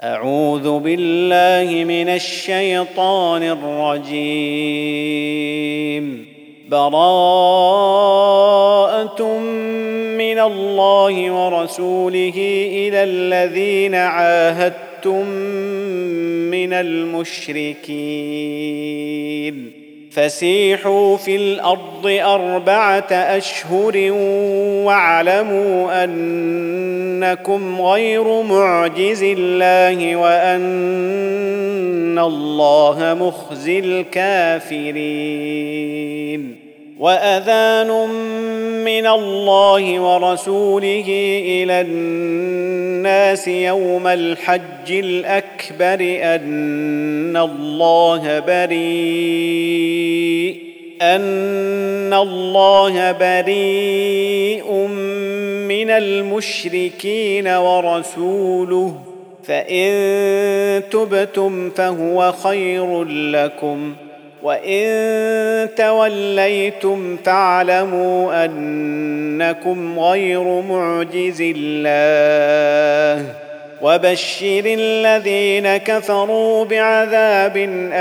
أعوذ بالله من الشيطان الرجيم. براءة من الله ورسوله إلى الذين عاهدتم من المشركين فسيحوا في الأرض 4 أشهر واعلموا أنكم غير معجز الله وأن الله مخزي الكافرين. وأذان من الله ورسوله إلى الناس يوم الحج الأكبر أن الله بريء من المشركين ورسوله فإن تبتم فهو خير لكم وإن توليتم فاعلموا أنكم غير معجز الله وبشر الذين كفروا بعذاب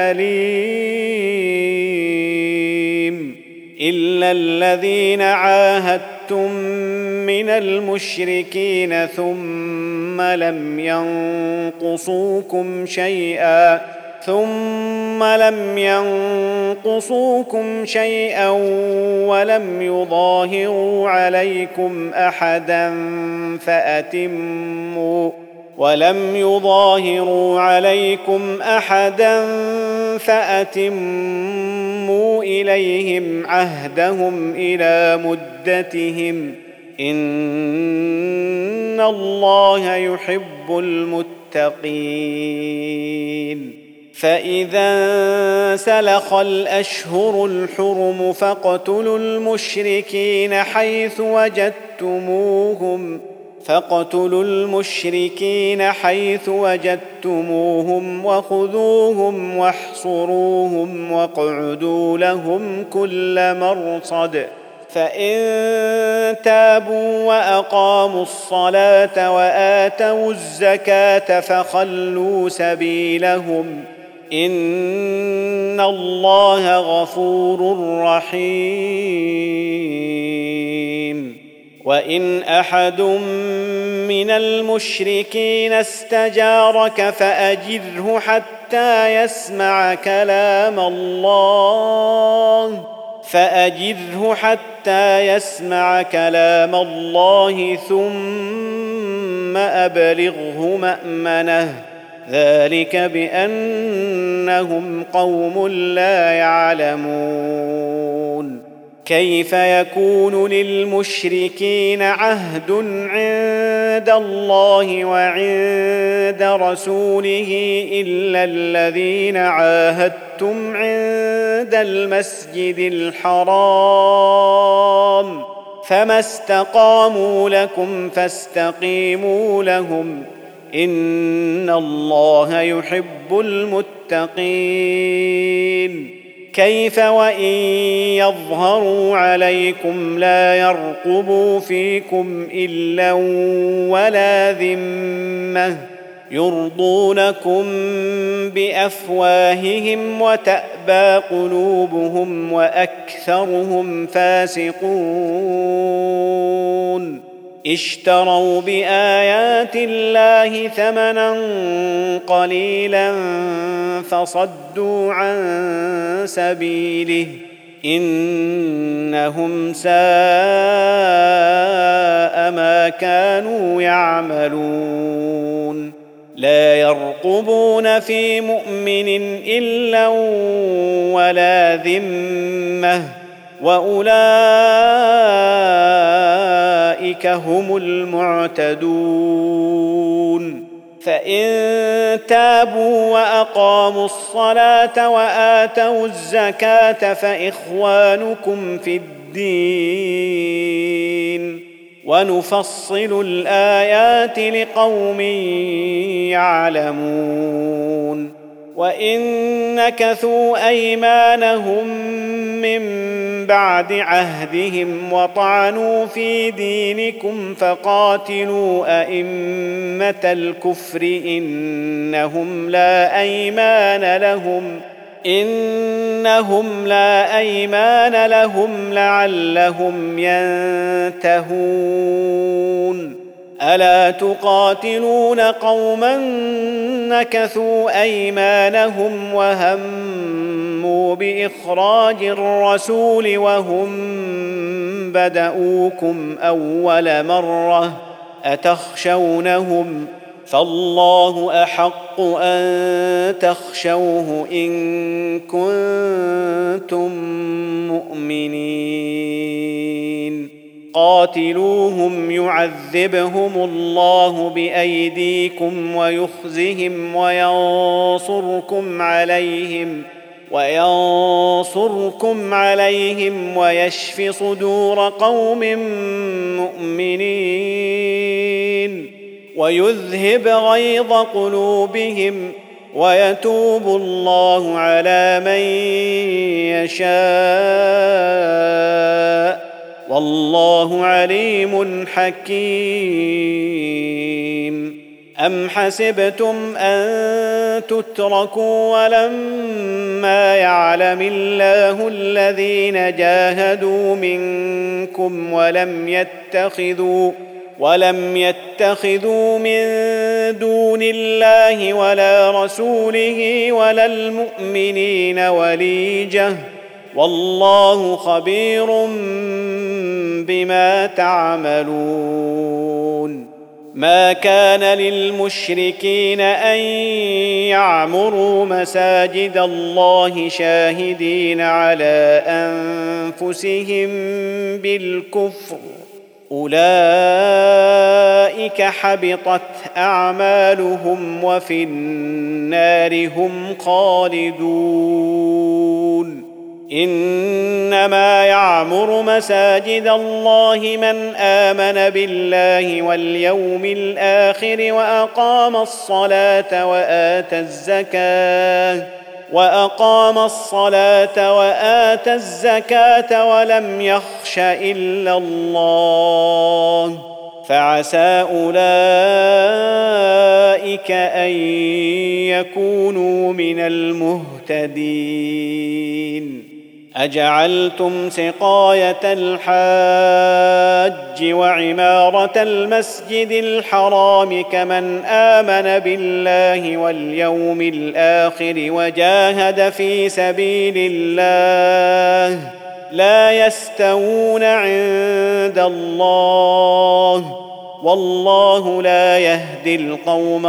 أليم. إلا الذين عاهدتم من المشركين ثم لم ينقصوكم شيئا ولم يظاهروا عليكم أحدا فأتموا إليهم عهدهم إلى مدتهم إن الله يحب المتقين. فإذا انسلخ الأشهر الحرم فاقتلوا المشركين حيث وجدتموهم وخذوهم واحصروهم واقعدوا لهم كل مرصد. فإن تابوا وأقاموا الصلاة وآتوا الزكاة فخلوا سبيلهم إن الله غفور رحيم. وإن أحد من المشركين استجارك فأجره حتى يسمع كلام الله ثم أبلغه مأمنه ذلك بأنهم قوم لا يعلمون. كيف يكون للمشركين عهد عند الله وعند رسوله إلا الذين عاهدتم عند المسجد الحرام فما استقاموا لكم فاستقيموا لهم إن الله يحب المتقين. كيف وإن يظهروا عليكم لا يرقبوا فيكم إلا ولا ذمة يرضونكم بأفواههم وتأبى قلوبهم وأكثرهم فاسقون. اشتروا بآيات الله ثمنا قليلا فصدوا عن سبيله إنهم ساء ما كانوا يعملون. لا يرقبون في مؤمن إلا ولا ذمة وأولئك هم المعتدون. فإن تابوا وأقاموا الصلاة وآتوا الزكاة فإخوانكم في الدين ونفصل الآيات لقوم يعلمون. وإن نكثوا أيمانهم من بعد عهدهم وطعنوا في دينكم فقاتلوا أئمة الكفر إنهم لا أيمان لهم لعلهم ينتهون. ألا تقاتلون قوما نكثوا أيمانهم وهموا بإخراج الرسول وهم بدؤوكم أول مرة أتخشونهم فالله أحق أن تخشوه إن كنتم مؤمنين. قاتلوهم يعذبهم الله بأيديكم ويخزهم وينصركم عليهم ويشف صدور قوم مؤمنين ويذهب غيظ قلوبهم ويتوب الله على من يشاء والله عليم حكيم. أم حسبتم أن تتركوا ولما يعلم الله الذين جاهدوا منكم ولم يتخذوا من دون الله ولا رسوله ولا المؤمنين وليجة والله خبير بما تعملون. ما كان للمشركين أن يعمروا مساجد الله شاهدين على أنفسهم بالكفر أولئك حبطت أعمالهم وفي النار هم خالدون. إنما يعمر مساجد الله من آمن بالله واليوم الآخر وأقام الصلاة وآتى الزكاة ولم يخش إلا الله فعسى أولئك أن يكونوا من المهتدين. أجعلتم سقاية الحاج وعمارة المسجد الحرام كمن آمن بالله واليوم الآخر وجاهد في سبيل الله لا يستوون عند الله والله لا يهدي القوم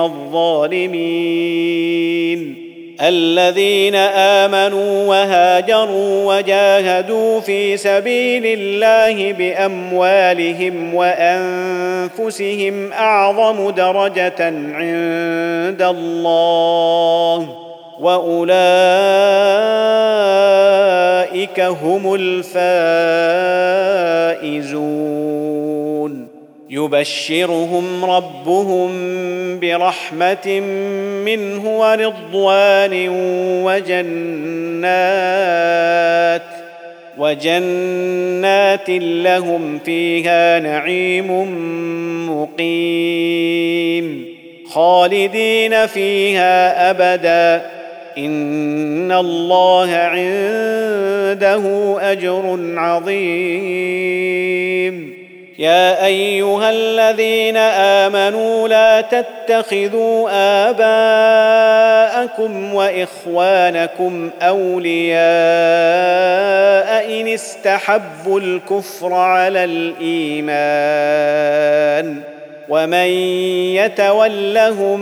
الظالمين. الذين آمنوا وهاجروا وجاهدوا في سبيل الله بأموالهم وأنفسهم أعظم درجة عند الله وأولئك هم الفائزون. يبشرهم ربهم برحمة منه ورضوان وجنات لهم فيها نعيم مقيم خالدين فيها أبدا إن الله عنده أجر عظيم. يا أيها الذين آمنوا لا تتخذوا آباءكم وإخوانكم أولياء إن استحبوا الكفر على الإيمان ومن يتولهم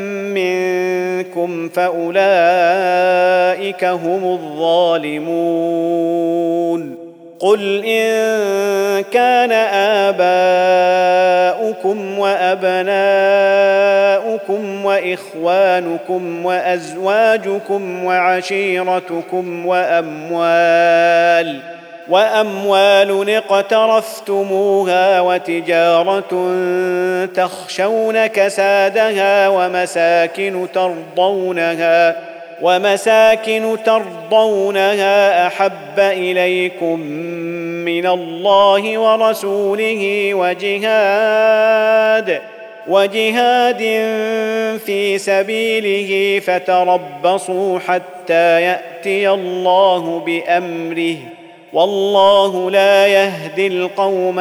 منكم فأولئك هم الظالمون. قل إن كان آباؤكم وأبناؤكم وإخوانكم وأزواجكم وعشيرتكم وأموال اقترفتموها وتجارة تخشون كسادها ومساكن ترضونها أحب إليكم من الله ورسوله وجهاد في سبيله فتربصوا حتى يأتي الله بأمره والله لا يهدي القوم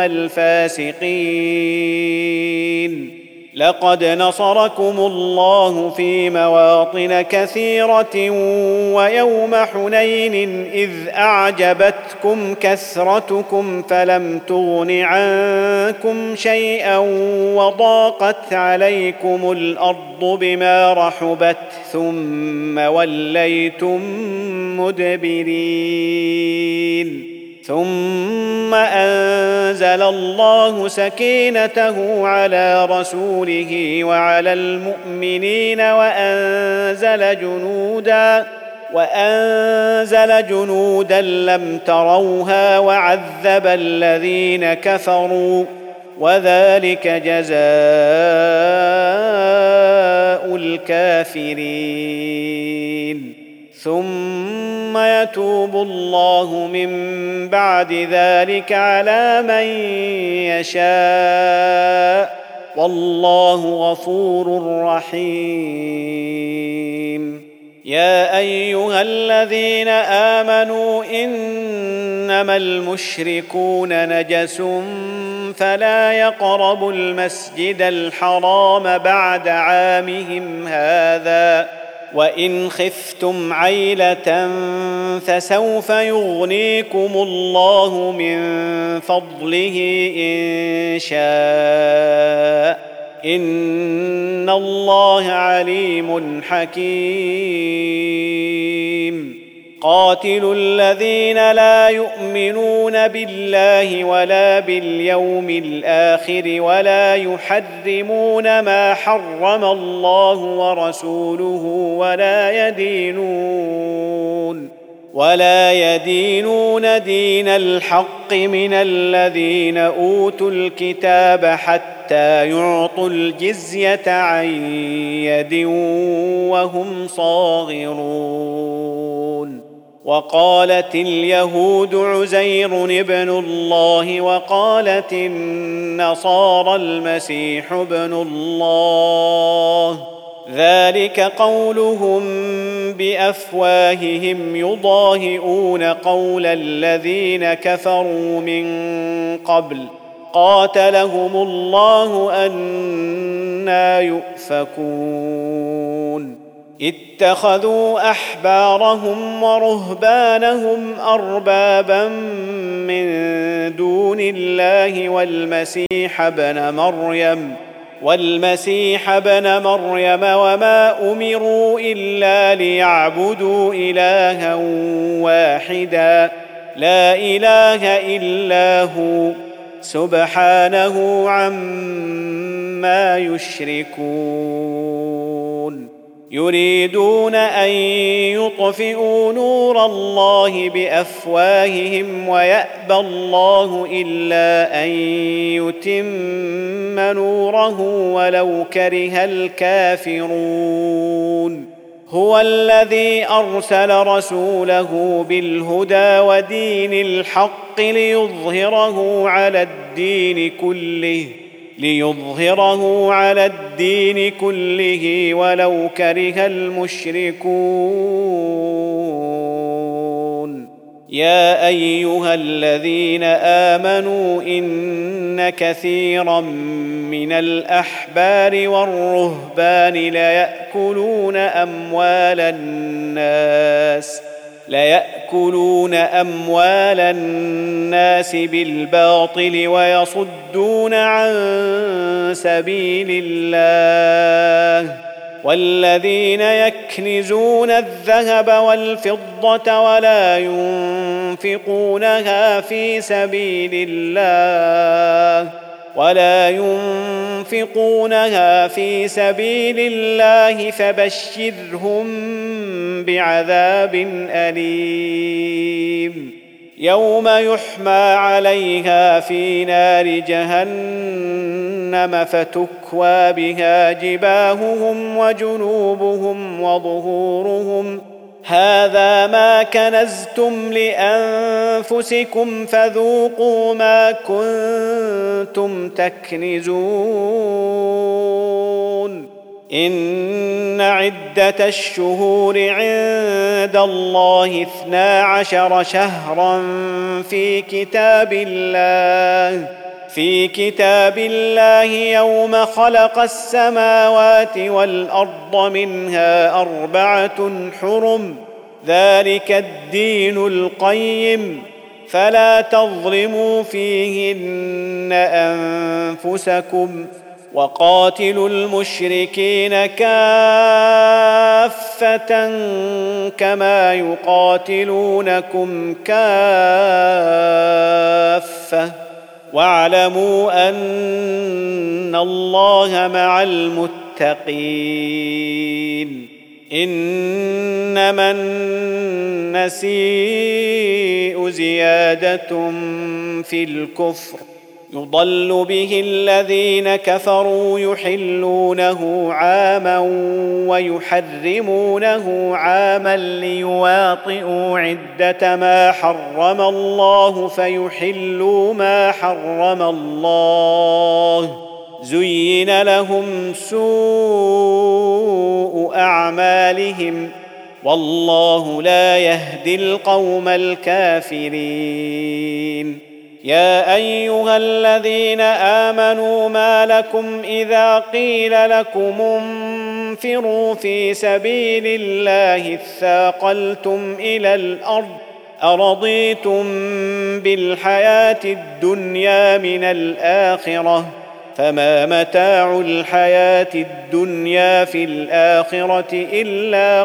الفاسقين. لقد نصركم الله في مواطن كثيرة ويوم حنين إذ أعجبتكم كثرتكم فلم تغن عنكم شيئا وضاقت عليكم الأرض بما رحبت ثم وليتم مدبرين. ثم أنزل الله سكينته على رسوله وعلى المؤمنين وأنزل جنودا لم تروها وعذب الذين كفروا وذلك جزاء الكافرين. ثم يتوب الله من بعد ذلك على من يشاء والله غفور رحيم. يا أيها الذين آمنوا إنما المشركون نجس فلا يقربوا المسجد الحرام بعد عامهم هذا وإن خفتم عيلة فسوف يغنيكم الله من فضله إن شاء إن الله عليم حكيم. قاتلوا الذين لا يؤمنون بالله ولا باليوم الآخر ولا يحرمون ما حرم الله ورسوله ولا يدينون دين الحق من الذين أوتوا الكتاب حتى يعطوا الجزية عن يد وهم صاغرون. وقالت اليهود عزير ابن الله وقالت النصارى المسيح ابن الله ذلك قولهم بأفواههم يضاهئون قول الذين كفروا من قبل قاتلهم الله أنى يؤفكون. اتخذوا أحبارهم ورهبانهم أربابا من دون الله والمسيح ابن مريم وما أمروا إلا ليعبدوا إلها واحدا لا إله إلا هو سبحانه عما يشركون. يريدون أن يطفئوا نور الله بأفواههم ويأبى الله إلا أن يتم نوره ولو كره الكافرون. هو الذي أرسل رسوله بالهدى ودين الحق ليظهره على الدين كله ولو كره المشركون. يا أيها الذين آمنوا إن كثيرا من الأحبار والرهبان ليأكلون أموال الناس بالباطل ويصدون عن سبيل الله. والذين يكنزون الذهب والفضة ولا ينفقونها في سبيل الله فبشرهم بعذاب أليم. يوم يحمى عليها في نار جهنم فتكوى بها جباههم وجنوبهم وظهورهم هذا ما كنزتم لأنفسكم فذوقوا ما كنتم تكنزون إن عدة الشهور عند الله 12 شهرا في كتاب الله يوم خلق السماوات والأرض منها 4 حرم ذلك الدين القيم فلا تظلموا فيهن أنفسكم وقاتلوا المشركين كافة كما يقاتلونكم كافة واعلموا أن الله مع المتقين إنما النسيء زيادة في الكفر يضل به الذين كفروا يحلونه عاما ويحرمونه عاما ليواطئوا عدة ما حرم الله فيحلوا ما حرم الله زين لهم سوء أعمالهم والله لا يهدي القوم الكافرين يا أيها الذين آمنوا ما لكم إذا قيل لكم انفروا في سبيل الله اثاقلتم إلى الأرض أرضيتم بالحياة الدنيا من الآخرة فما متاع الحياة الدنيا في الآخرة إلا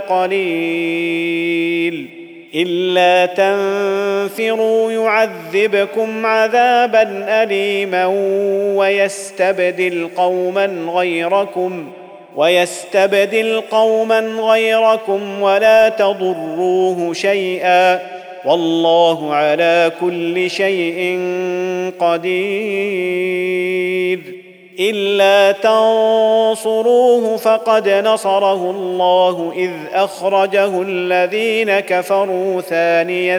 قليل إلا تنفروا يعذبكم عذابا أليما ويستبدل قوما غيركم ولا تضروه شيئا والله على كل شيء قدير إلا تنصروه فقد نصره الله إذ أخرجه الذين كفروا ثاني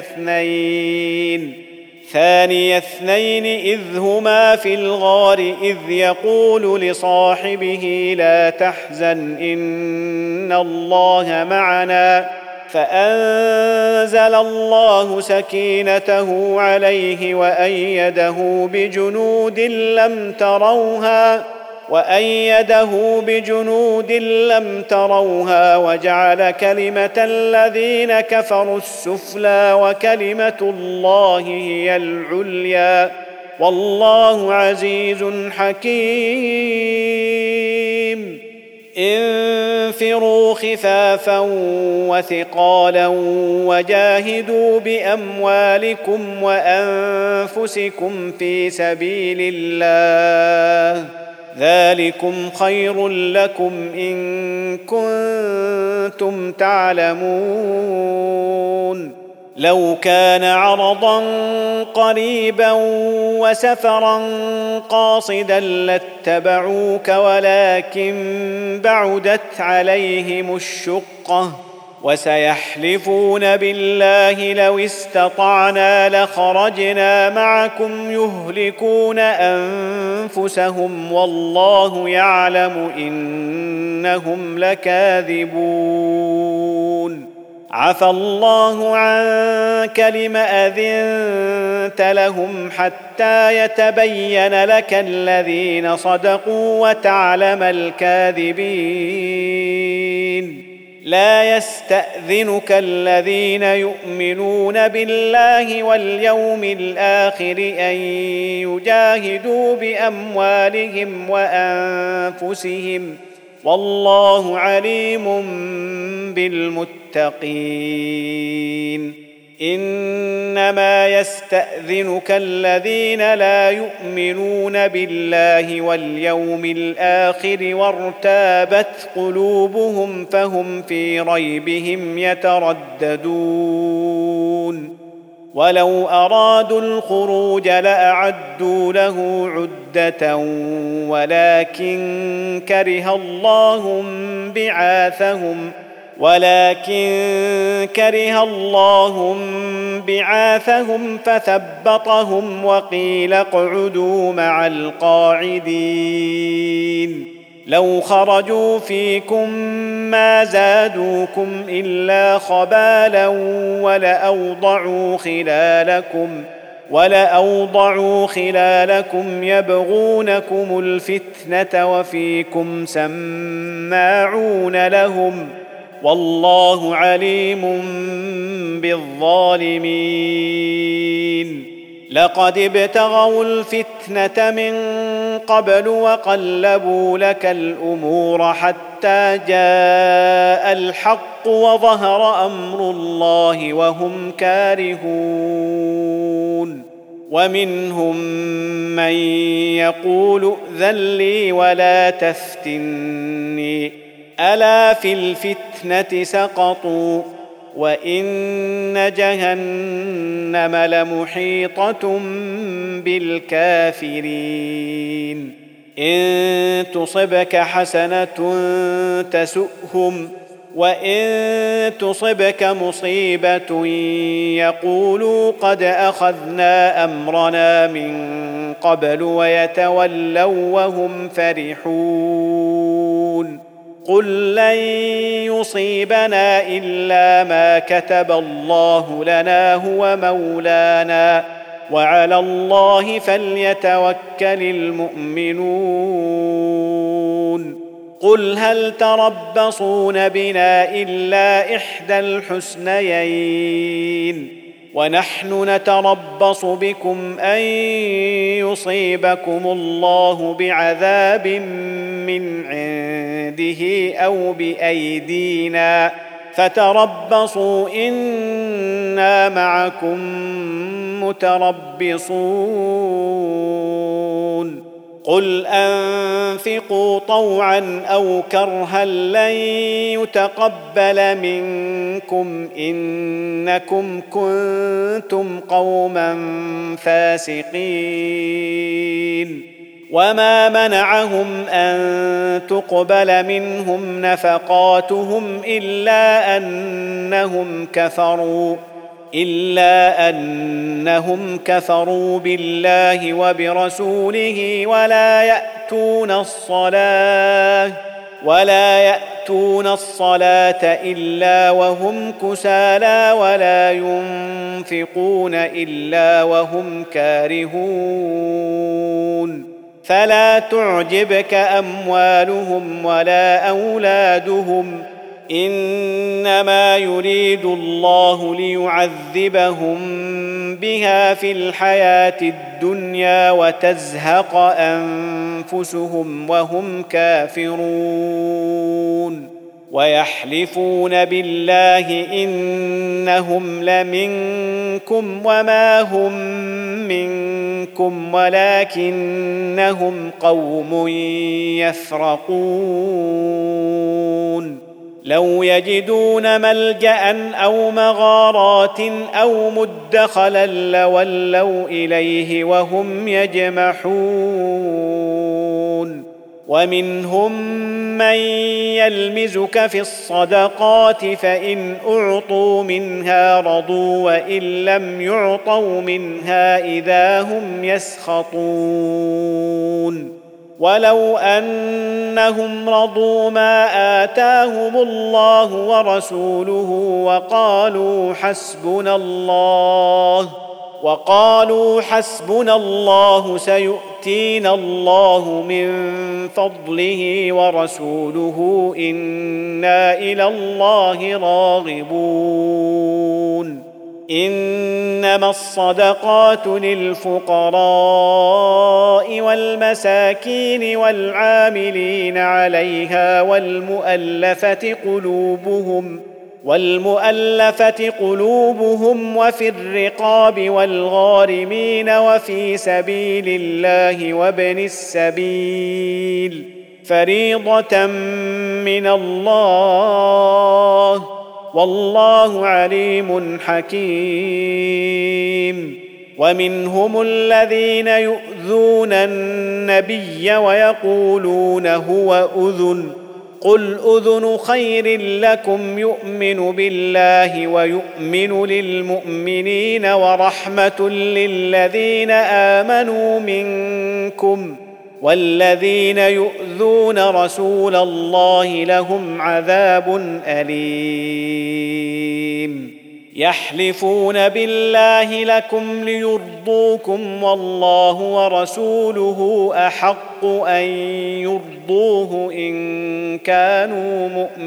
اثنين إذ هما في الغار إذ يقول لصاحبه لا تحزن إن الله معنا فأنزل الله سكينته عليه وأيده بجنود لم تروها وجعل كلمة الذين كفروا السفلى وكلمة الله هي العليا والله عزيز حكيم انفروا خفافا وثقالا وجاهدوا بأموالكم وأنفسكم في سبيل الله ذلكم خير لكم إن كنتم تعلمون لو كان عرضا قريبا وسفرا قاصدا لاتبعوك ولكن بعدت عليهم الشقة وسيحلفون بالله لو استطعنا لخرجنا معكم يهلكون أنفسهم والله يعلم إنهم لكاذبون عفى الله عنك لم أذنت لهم حتى يتبين لك الذين صدقوا وتعلم الكاذبين لا يستأذنك الذين يؤمنون بالله واليوم الآخر أن يجاهدوا بأموالهم وأنفسهم والله عليم بالمتقين إنما يستأذنك الذين لا يؤمنون بالله واليوم الآخر وارتابت قلوبهم فهم في ريبهم يترددون ولو أرادوا الخروج لأعدوا له عدة ولكن كره الله بعاثهم فثبطهم وقيل اقعدوا مع القاعدين لو خرجوا فيكم ما زادوكم إلا خبالا ولأوضعوا خلالكم يبغونكم الفتنة وفيكم سماعون لهم والله عليم بالظالمين لقد ابتغوا الفتنة من قبل وقلبوا لك الأمور حتى جاء الحق وظهر أمر الله وهم كارهون ومنهم من يقول ائذن لي ولا تفتني ألا في الفتنة سقطوا وإن جهنم لمحيطة بالكافرين إن تصبك حسنة تسؤهم وإن تصبك مصيبة يقولوا قد أخذنا أمرنا من قبل ويتولوا وهم فرحون قل لن يصيبنا إلا ما كتب الله لنا هو مولانا وعلى الله فليتوكل المؤمنون قل هل تربصون بنا إلا إحدى الحسنيين ونحن نتربص بكم أن يصيبكم الله بعذاب من عنده أو بأيدينا فتربصوا إنا معكم متربصون قل أنفقوا طوعا أو كرها لن يتقبل منكم إنكم كنتم قوما فاسقين وما منعهم أن تقبل منهم نفقاتهم إلا أنهم كفروا بالله وبرسوله ولا يأتون الصلاة إلا وهم كسالى ولا ينفقون إلا وهم كارهون فلا تعجبك أموالهم ولا أولادهم إنما يريد الله ليعذبهم بها في الحياة الدنيا وتزهق أنفسهم وهم كافرون ويحلفون بالله إنهم لمنكم وما هم منكم ولكنهم قوم يفرقون لو يجدون ملجأ أو مغارات أو مدخلا لولوا إليه وهم يجمحون ومنهم من يلمزك في الصدقات فإن أعطوا منها رضوا وإن لم يعطوا منها إذا هم يسخطون ولو أنهم رضوا ما آتاهم الله ورسوله وقالوا حسبنا الله سيؤتينا الله من فضله ورسوله إنا إلى الله راغبون إنما الصدقات للفقراء والمساكين والعاملين عليها والمؤلفة قلوبهم وفي الرقاب والغارمين وفي سبيل الله وابن السبيل فريضة من الله والله عليم حكيم. ومنهم الذين يؤذون النبي ويقولون هو أذن، قل أذن خير لكم يؤمن بالله ويؤمن للمؤمنين ورحمة للذين آمنوا منكم، والذين يؤذون رسول الله لهم عذاب أليم. يحلفون بالله لكم ليرضوكم والله ورسوله أحق أن يرضوه إن كانوا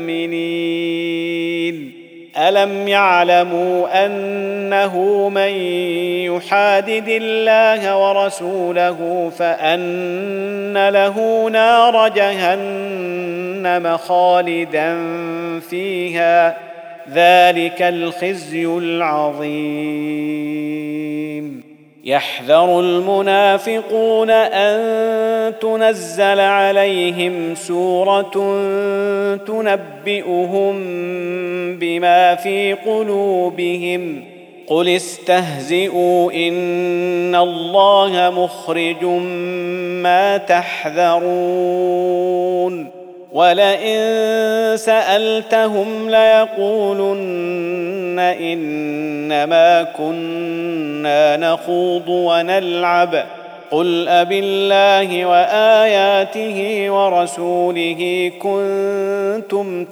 مؤمنين. ألم يعلموا أنه من يحادد الله ورسوله فأن له نار جهنم خالدا فيها، ذلك الخزي العظيم. يحذر المنافقون أن تنزل عليهم سورة تنبئهم بما في قلوبهم، قل استهزئوا إن الله مخرج ما تحذرون. ولئن سألتهم ليقولن إنما كنا نخوض ونلعب، قل أبالله وآياته ورسوله كنتم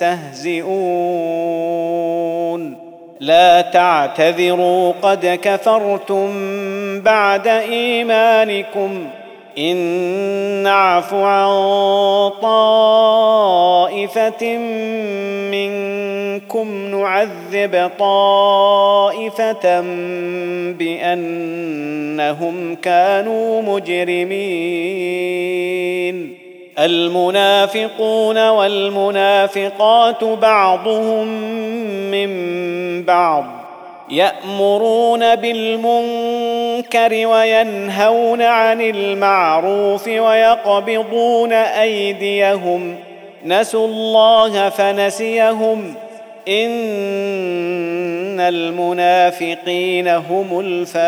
تستهزئون، لا تعتذروا قد كفرتم بعد إيمانكم، إن نعف عن طائفة منكم نعذب طائفة بأنهم كانوا مجرمين. المنافقون والمنافقات بعضهم من بعض، يأمرون بالمنكر وينهون عن المعروف ويقبضون أيديهم، نسوا الله فنسيهم، إن المنافقين هم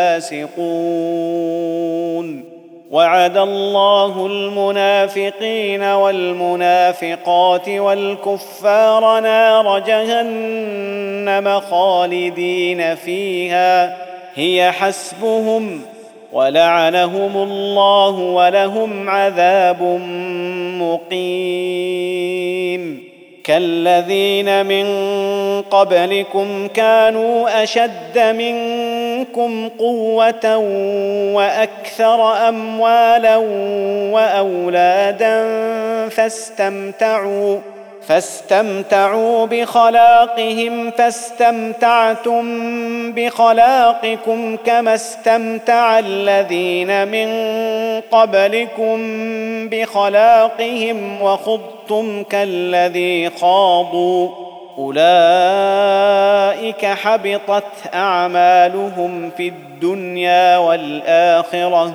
الفاسقون. وعد الله المنافقين والمنافقات والكفار نار جهنم خالدين فيها هي حسبهم، ولعنهم الله ولهم عذاب مقيم. كالذين من قبلكم كانوا أشد منكم قوة وأكثر أموالا وأولادا فاستمتعوا بخلاقهم فاستمتعتم بخلاقكم كما استمتع الذين من قبلكم بخلاقهم وخضتم كالذي خاضوا، أولئك حبطت أعمالهم في الدنيا والآخرة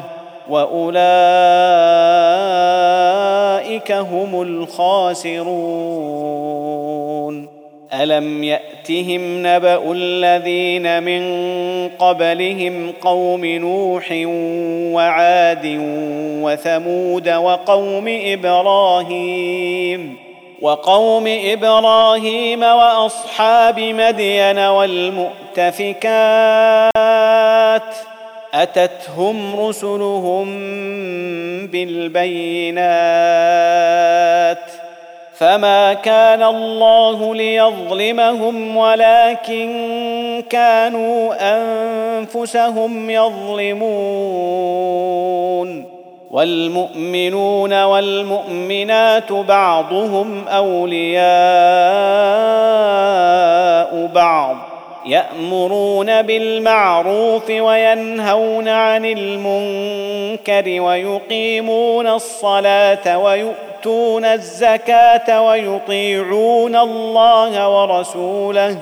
وأولئك هم الخاسرون. ألم يأتهم نبأ الذين من قبلهم قوم نوح وعاد وثمود وقوم إبراهيم وأصحاب مدين والمؤتفكات، أتتهم رسلهم بالبينات، فما كان الله ليظلمهم ولكن كانوا أنفسهم يظلمون. والمؤمنون والمؤمنات بعضهم أولياء بعض، يأمرون بالمعروف وينهون عن المنكر ويقيمون الصلاة ويؤتون الزكاة ويطيعون الله ورسوله،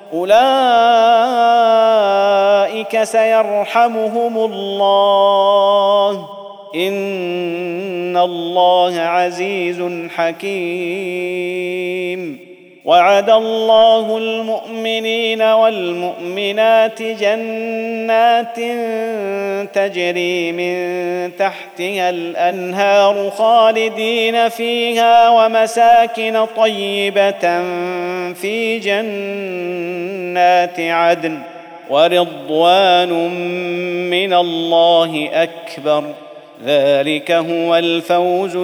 أولئك سيرحمهم الله، إن الله عزيز حكيم. وعد الله المؤمنين والمؤمنات جنات تجري من تحتها الأنهار خالدين فيها ومساكن طيبة في جنات عدن ورضوان من الله أكبر ذلك هو الفوز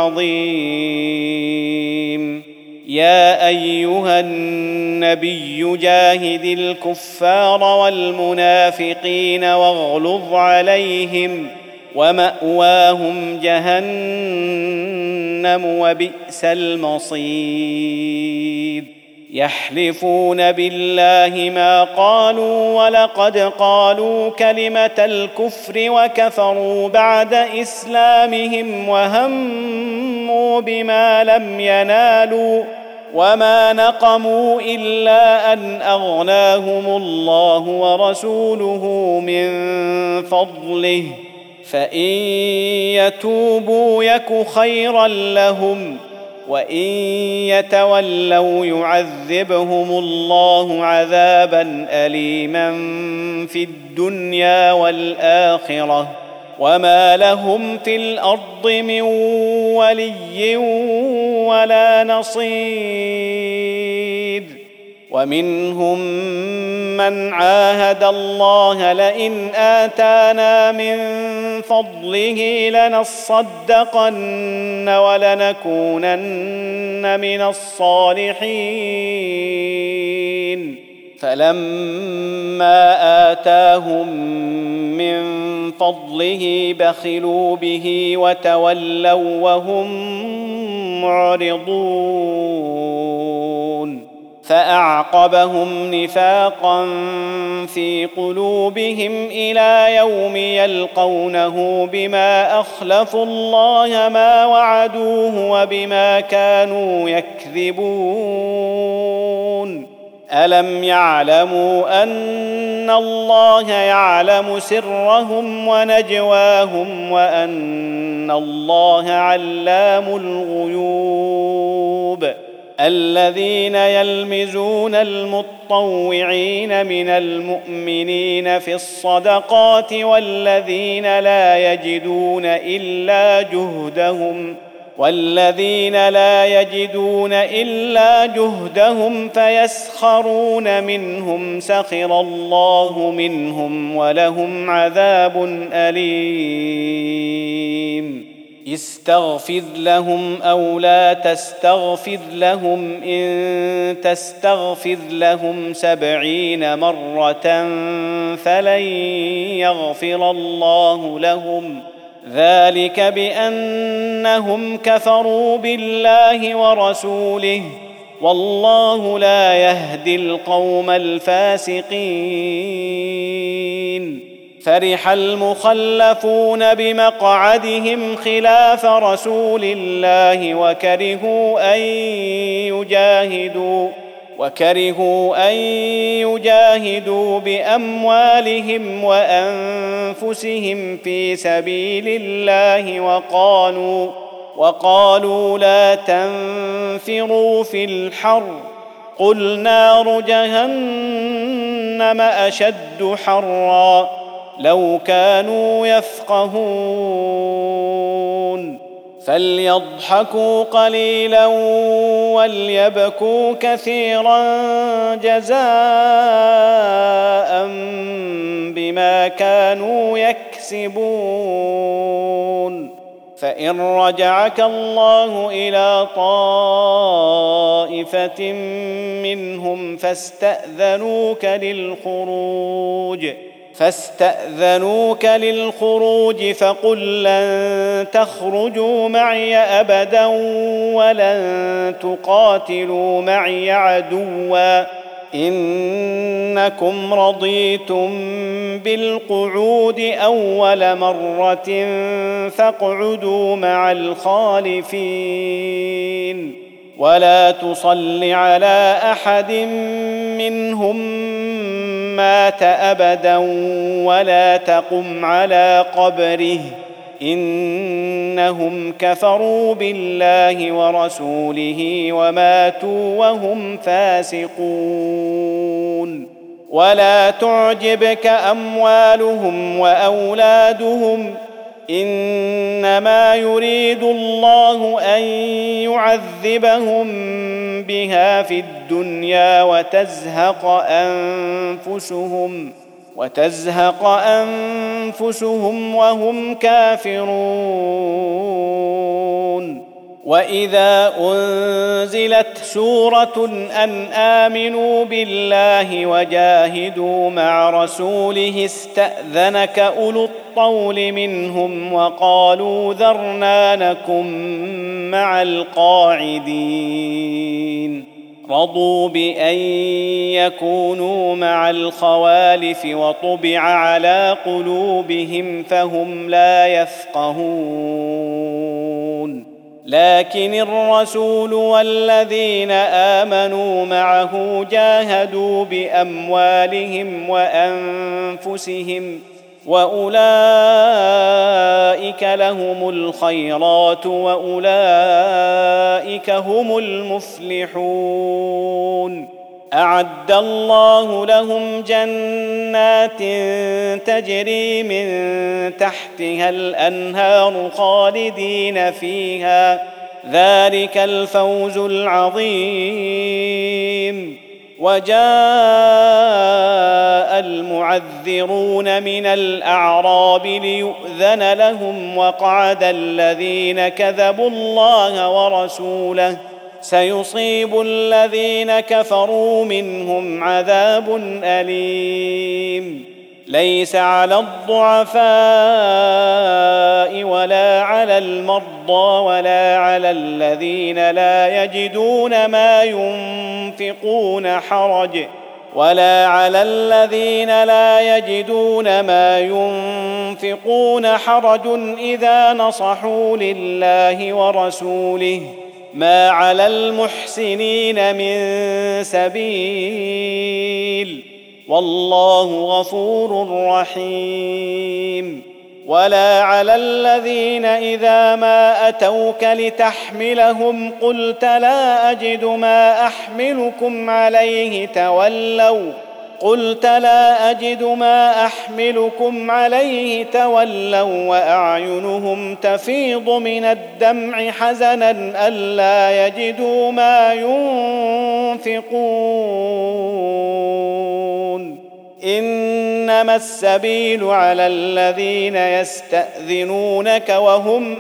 العظيم. يا أيها النبي جاهد الكفار والمنافقين واغلظ عليهم ومأواهم جهنم وبئس المصير. يحلفون بالله ما قالوا ولقد قالوا كلمة الكفر وكفروا بعد إسلامهم وهموا بما لم ينالوا وما نقموا إلا أن أغناهم الله ورسوله من فضله فإن يتوبوا يك خيرا لهم وإن يتولوا يعذبهم الله عذابا أليما في الدنيا والآخرة وما لهم في الأرض من ولي ولا نصير. ومنهم من عاهد الله لئن آتانا من فضله لنصدقن ولنكونن من الصالحين فلما آتاهم من فضله بخلوا به وتولوا وهم معرضون فأعقبهم نفاقا في قلوبهم إلى يوم يلقونه بما أخلفوا الله ما وعدوه وبما كانوا يكذبون. ألم يعلموا أن الله يعلم سرهم ونجواهم وأن الله علام الغيوب. الذين يلمزون المطوعين من المؤمنين في الصدقات والذين لا يجدون إلا جهدهم فيسخرون منهم سخر الله منهم ولهم عذاب أليم. استغفر لهم أو لا تستغفر لهم إن تستغفر لهم 70 مرة فلن يغفر الله لهم ذلك بأنهم كفروا بالله ورسوله والله لا يهدي القوم الفاسقين. فرح المخلفون بمقعدهم خلاف رسول الله وكرهوا أن يجاهدوا بأموالهم وأنفسهم في سبيل الله وقالوا لا تنفروا في الحر قل نار جهنم أشد حرا لو كانوا يفقهون. فليضحكوا قليلا وليبكوا كثيرا جزاء بما كانوا يكسبون. فإن رجعك الله إلى طائفة منهم فاستأذنوك للخروج فقل لن تخرجوا معي أبدا ولن تقاتلوا معي عدوا إنكم رضيتم بالقعود أول مرة فاقعدوا مع الخالفين ولا تصل على أحد منهم مات أبدا ولا تقم على قبره إنهم كفروا بالله ورسوله وماتوا وهم فاسقون. ولا تعجبك أموالهم وأولادهم، إنما يريد الله أن يعذبهم بها في الدنيا وتزهق أنفسهم وهم كافرون. وإذا أنزلت سورة أن آمنوا بالله وجاهدوا مع رسوله استأذنك أولو الطول منهم وقالوا ذرنا نكن مع القاعدين. رضوا بأن يكونوا مع الخوالف وطبع على قلوبهم فهم لا يفقهون. لكن الرسول والذين آمنوا معه جاهدوا بأموالهم وأنفسهم وأولئك لهم الخيرات وأولئك هم المفلحون. أعد الله لهم جنات تجري من تحتها الأنهار خالدين فيها، ذلك الفوز العظيم. وجاء المعذرون من الأعراب ليؤذن لهم وقعد الذين كذبوا الله ورسوله، سيصيب الذين كفروا منهم عذاب أليم. ليس على الضعفاء ولا على المرضى ولا على الذين لا يجدون ما ينفقون حرج إذا نصحوا لله ورسوله، ما على المحسنين من سبيل، والله غفور رحيم. ولا على الذين إذا ما أتوك لتحملهم قلت لا أجد ما أحملكم عليه تولوا وأعينهم تفيض من الدمع حزنا ألا يجدوا ما ينفقون. إنما السبيل على الذين يستأذنونك وهم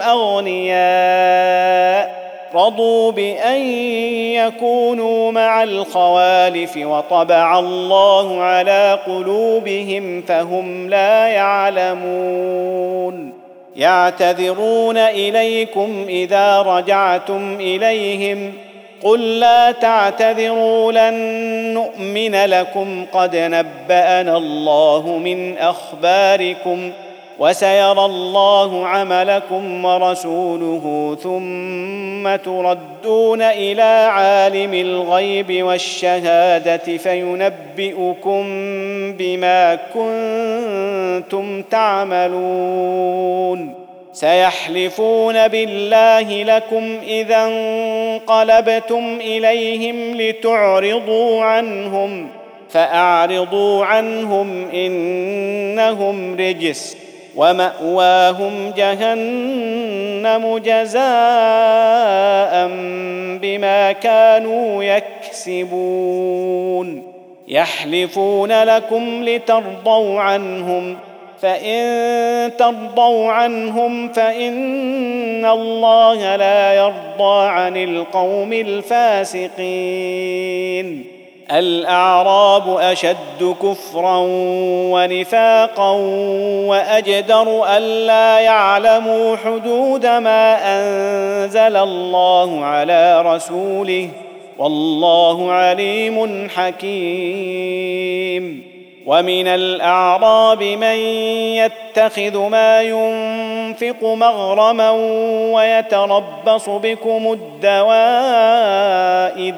أغنياء رضوا بأن يكونوا مع الخوالف وطبع الله على قلوبهم فهم لا يعلمون. يعتذرون إليكم إذا رجعتم إليهم، قل لا تعتذروا لن نؤمن لكم قد نبأنا الله من أخباركم وسيرى الله عملكم ورسوله ثم تردون إلى عالم الغيب والشهادة فينبئكم بما كنتم تعملون. سيحلفون بالله لكم إذا انقلبتم إليهم لتعرضوا عنهم، فأعرضوا عنهم إنهم رجس ومأواهم جهنم جزاء بما كانوا يكسبون. يحلفون لكم لترضوا عنهم، فإن ترضوا عنهم فإن الله لا يرضى عن القوم الفاسقين. الأعراب أشد كفرا ونفاقا وأجدر ألا يعلموا حدود ما أنزل الله على رسوله، والله عليم حكيم. ومن الأعراب من يتخذ ما ينفق مغرما ويتربص بكم الدوائر،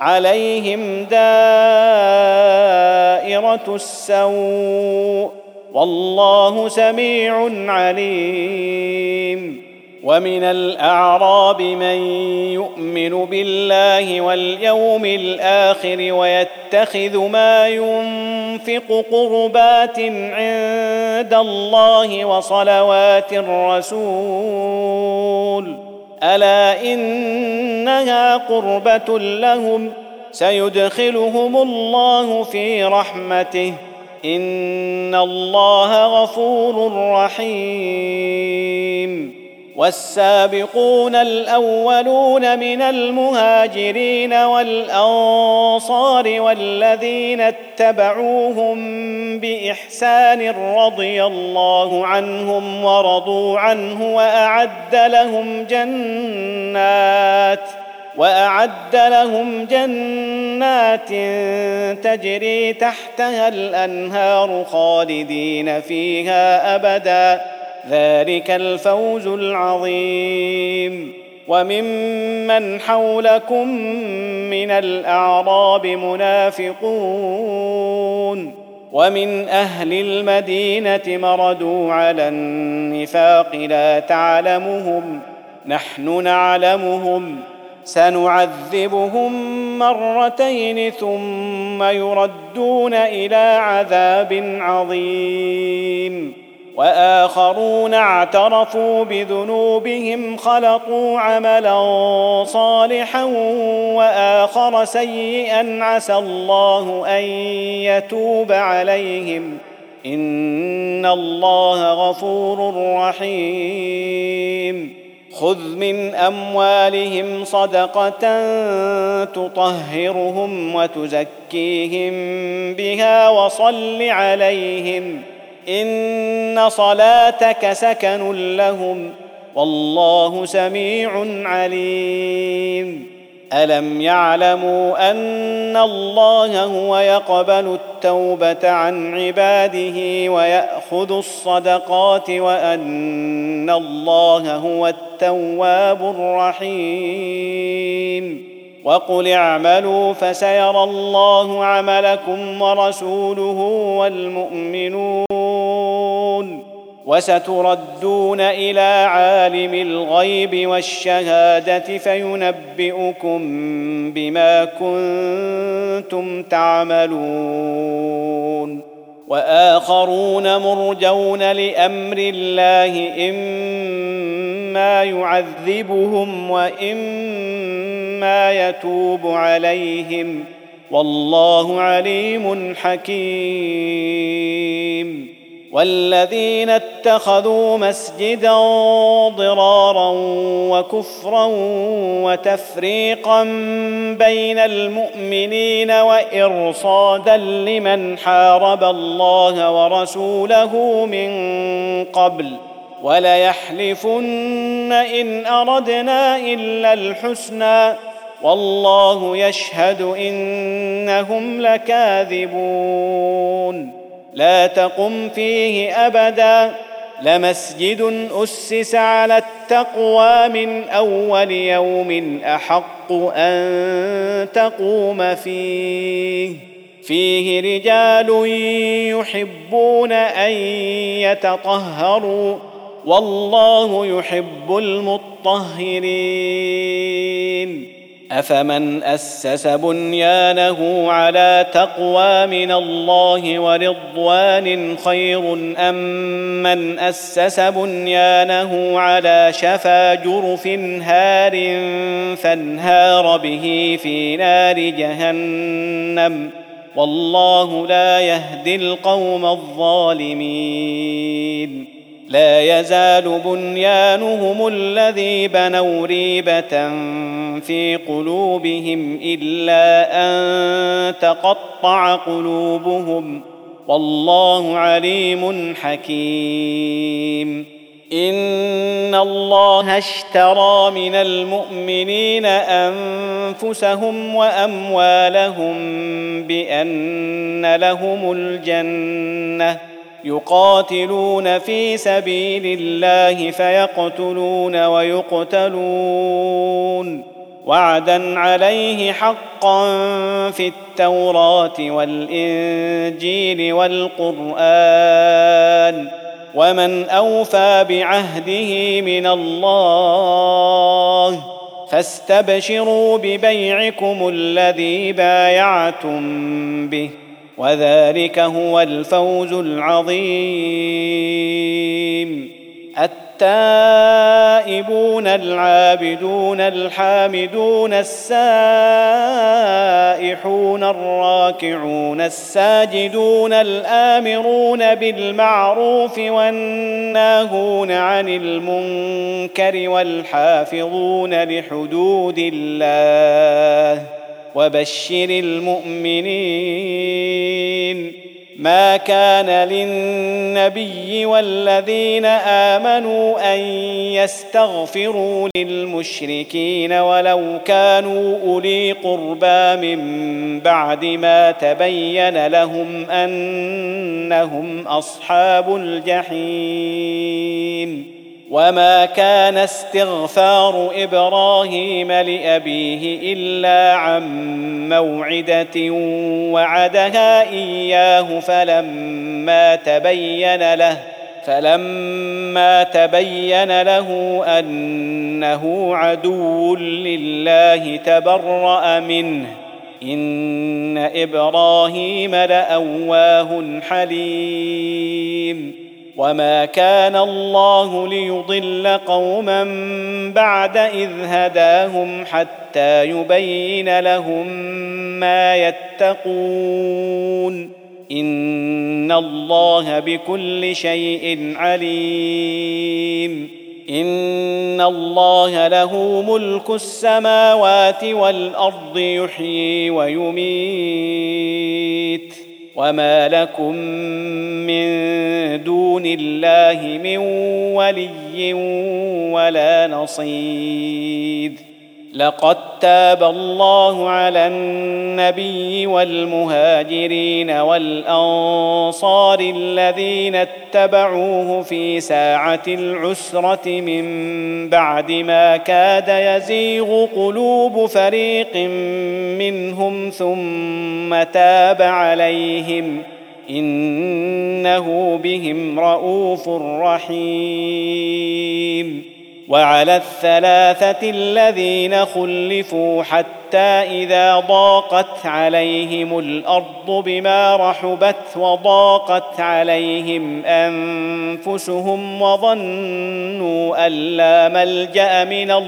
عليهم دائرة السوء والله سميع عليم. ومن الأعراب من يؤمن بالله واليوم الآخر ويتخذ ما ينفق قربات عند الله وصلوات الرسول، ألا إنها قربة لهم، سيدخلهم الله في رحمته، إن الله غفور رحيم. والسابقون الأولون من المهاجرين والأنصار والذين اتبعوهم بإحسان رضي الله عنهم ورضوا عنه وأعد لهم جنات تجري تحتها الأنهار خالدين فيها أبدا، ذلك الفوز العظيم. وممن حولكم من الأعراب منافقون، ومن أهل المدينة مردوا على النفاق لا تعلمهم، نحن نعلمهم، سنعذبهم مرتين ثم يردون إلى عذاب عظيم. وآخرون اعترفوا بذنوبهم خلطوا عملا صالحا وآخر سيئا عسى الله أن يتوب عليهم، إن الله غفور رحيم. خذ من أموالهم صدقة تطهرهم وتزكيهم بها وصل عليهم، إن صلاتك سكن لهم، والله سميع عليم. ألم يعلموا أن الله هو يقبل التوبة عن عباده ويأخذ الصدقات وأن الله هو التواب الرحيم. وقل اعملوا فسيرى الله عملكم ورسوله والمؤمنون، وستردون إلى عالم الغيب والشهادة فينبئكم بما كنتم تعملون. وآخرون مرجون لأمر الله، إما يعذبهم وإما يتوب عليهم، والله عليم حكيم. والذين اتخذوا مسجدا ضرارا وكفرا وتفريقا بين المؤمنين وإرصادا لمن حارب الله ورسوله من قبل، وليحلفن إن أردنا إلا الحسنى، والله يشهد إنهم لكاذبون. لا تقم فيه أبدا، لمسجد أسس على التقوى من أول يوم أحق أن تقوم فيه رجال يحبون أن يتطهروا، والله يحب المطهرين. أفمن أسس بنيانه على تقوى من الله ورضوان خير أم من أسس بنيانه على شفا جرف هار فانهار به في نار جهنم، والله لا يهدي القوم الظالمين. لا يزال بنيانهم الذي بنوا ريبة في قلوبهم إلا أن تقطع قلوبهم، والله عليم حكيم. إن الله اشترى من المؤمنين أنفسهم وأموالهم بأن لهم الجنة، يقاتلون في سبيل الله فيقتلون ويقتلون، وعدا عليه حقا في التوراة والإنجيل والقرآن، ومن أوفى بعهده من الله، فاستبشروا ببيعكم الذي بايعتم به، وذلك هو الفوز العظيم. التائبون العابدون الحامدون السائحون الراكعون الساجدون الآمرون بالمعروف والناهون عن المنكر والحافظون لحدود الله، وبشر المؤمنين. ما كان للنبي والذين آمنوا أن يستغفروا للمشركين ولو كانوا أولي قربى من بعد ما تبين لهم أنهم أصحاب الجحيم. وما كان استغفار إبراهيم لأبيه إلا عن موعدة وعدها إياه فلما تبين له أنه عدو لله تبرأ منه، إن إبراهيم لأواه حليم. وما كان الله ليضل قوما بعد إذ هداهم حتى يبين لهم ما يتقون، إن الله بكل شيء عليم. إن الله له ملك السماوات والأرض يحيي ويميت، وما لكم من دون الله من ولي ولا نصير. لقد تاب الله على النبي والمهاجرين والأنصار الذين اتبعوه في ساعة العسرة من بعد ما كاد يزيغ قلوب فريق منهم ثم تاب عليهم، إنه بهم رءوف رحيم. وعلى الثلاثة الذين خلفوا حتى إذا ضاقت عليهم الأرض بما رحبت وضاقت عليهم أنفسهم وظنوا أن لا ملجأ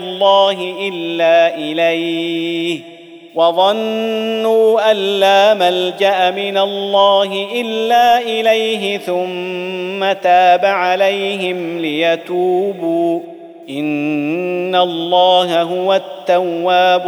من الله إلا إليه ثم تاب عليهم ليتوبوا، إن الله هو التواب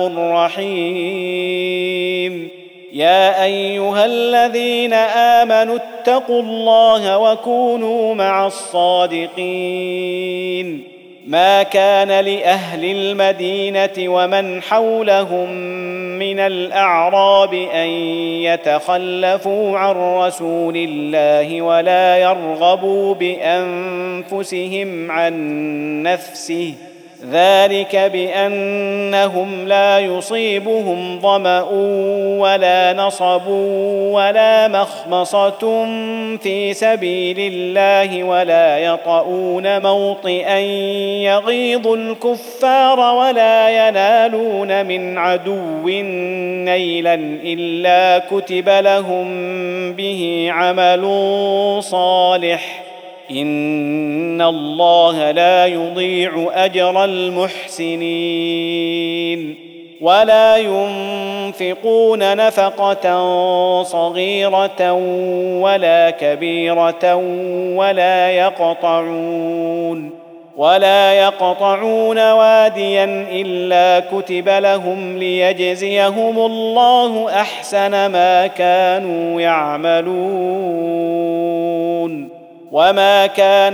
الرحيم. يا أيها الذين آمنوا اتقوا الله وكونوا مع الصادقين. ما كان لأهل المدينة ومن حولهم من الأعراب أن يتخلفوا عن رسول الله ولا يرغبوا بأنفسهم عن نفسه، ذلك بأنهم لا يصيبهم ظمأ ولا نصب ولا مخمصة في سبيل الله ولا يطؤون موطئا يغيظ الكفار ولا ينالون من عدو نيلا إلا كتب لهم به عمل صالح، إن الله لا يضيع أجر المحسنين. ولا ينفقون نفقة صغيرة ولا كبيرة ولا يقطعون واديا إلا كتب لهم ليجزيهم الله أحسن ما كانوا يعملون. وما كان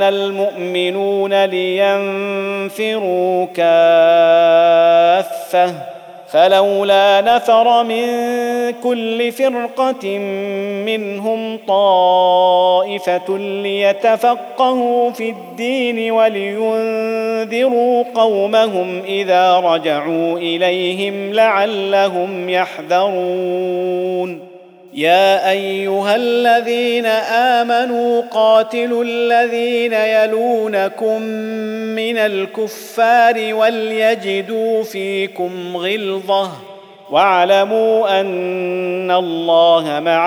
المؤمنون لينفروا كافة، فلولا نفر من كل فرقة منهم طائفة ليتفقهوا في الدين ولينذروا قومهم إذا رجعوا إليهم لعلهم يحذرون. يا أيها الذين آمنوا قاتلوا الذين يلونكم من الكفار وليجدوا فيكم غلظة واعلموا أن الله مع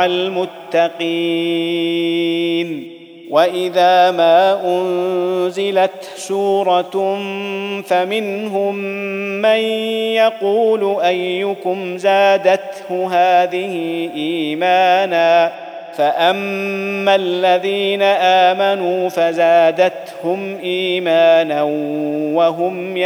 المتقين. وإذا ما أنزلت سورة فمنهم من يقول أيكم زادته هذه إيمانا فأما الذين آمنوا فزادتهم إيمانا وهم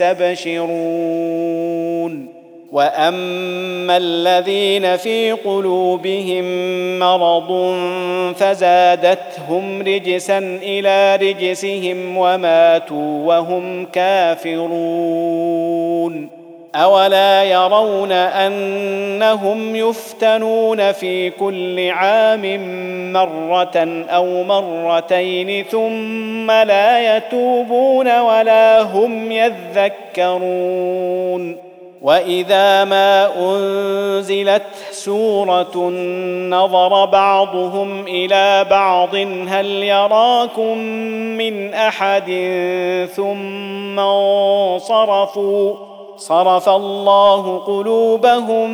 يستبشرون. وأما الذين في قلوبهم مرض فزادتهم رجسا إلى رجسهم وماتوا وهم كافرون. أولا يرون أنهم يفتنون في كل عام مرة أو مرتين ثم لا يتوبون ولا هم يذكرون. وإذا ما أنزلت سورة نظر بعضهم إلى بعض هل يراكم من أحد ثم انصرفوا صرف الله قلوبهم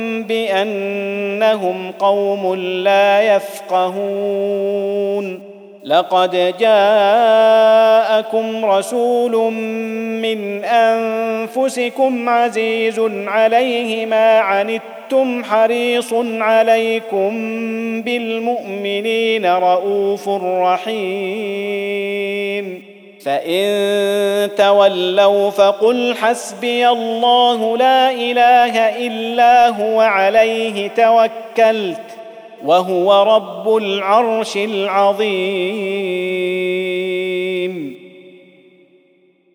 بأنهم قوم لا يفقهون. لقد جاءكم رسول من أنفسكم عزيز عليه ما عنتم حريص عليكم بالمؤمنين رؤوف رحيم. فإن تولوا فقل حسبي الله لا إله إلا هو عليه توكلت وهو رب العرش العظيم.